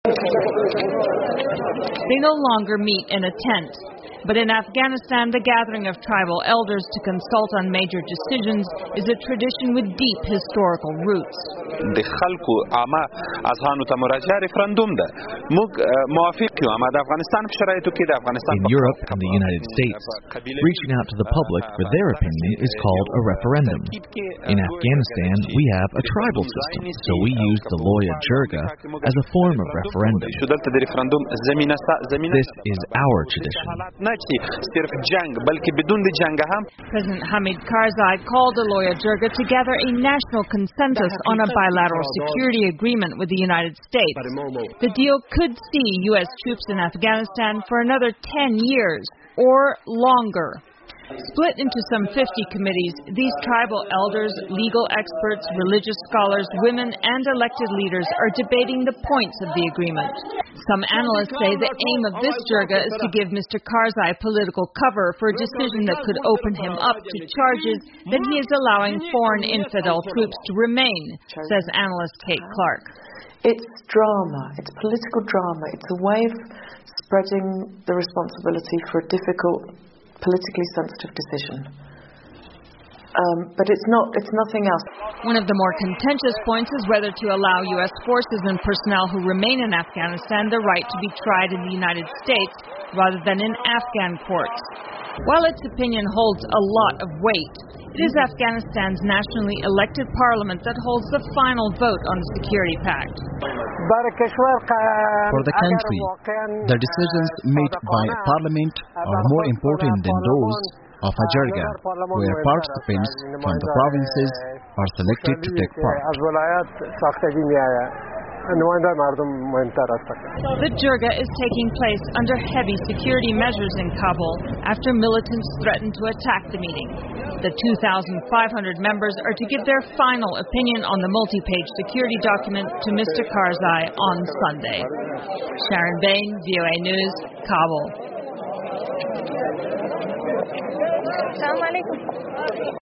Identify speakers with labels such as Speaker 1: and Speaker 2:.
Speaker 1: They no longer meet in a tent. But in Afghanistan, the gathering of tribal elders to consult on major decisions is a tradition with deep historical roots.
Speaker 2: د خلکو عامه اذهانو ته مراجعه ریفرندوم ده موږ موافق یو اما د افغانستان په شرایطو کې د افغانستان
Speaker 3: In Europe and the United States, reaching out to the public for their opinion is called a referendum. In Afghanistan, we have a tribal system, so we use the Loya Jirga as a form of referendum. This is our tradition.
Speaker 1: President Hamid Karzai called the Loya Jirga to gather a national consensus on a bilateral security agreement with the United States. The deal could see U.S. troops in Afghanistan for another 10 years or longer. Split into some 50 committees, these tribal elders, legal experts, religious scholars, women, and elected leaders are debating the points of the agreement. Some analysts say the aim of this jirga is to give Mr. Karzai political cover for a decision that could open him up to charges that he is allowing foreign infidel troops to remain, says analyst Kate Clark.
Speaker 4: It's drama. It's political drama. It's a way of spreading the responsibility for a difficult, politically sensitive decision. But it's nothing else.
Speaker 1: One of the more contentious points is whether to allow U.S. forces and personnel who remain in Afghanistan the right to be tried in the United States rather than in Afghan courts. While its opinion holds a lot of weight, it is Afghanistan's nationally elected parliament that holds the final vote on the security pact.
Speaker 5: For the country, the decisions made by a parliament are more important than those of a jirga, where participants from the provinces are selected to take part.
Speaker 1: The jirga is taking place under heavy security measures in Kabul after militants threatened to attack the meeting. The 2,500 members are to give their final opinion on the multi-page security document to Mr. Karzai on Sunday. Sharon Bain, VOA News, Kabul.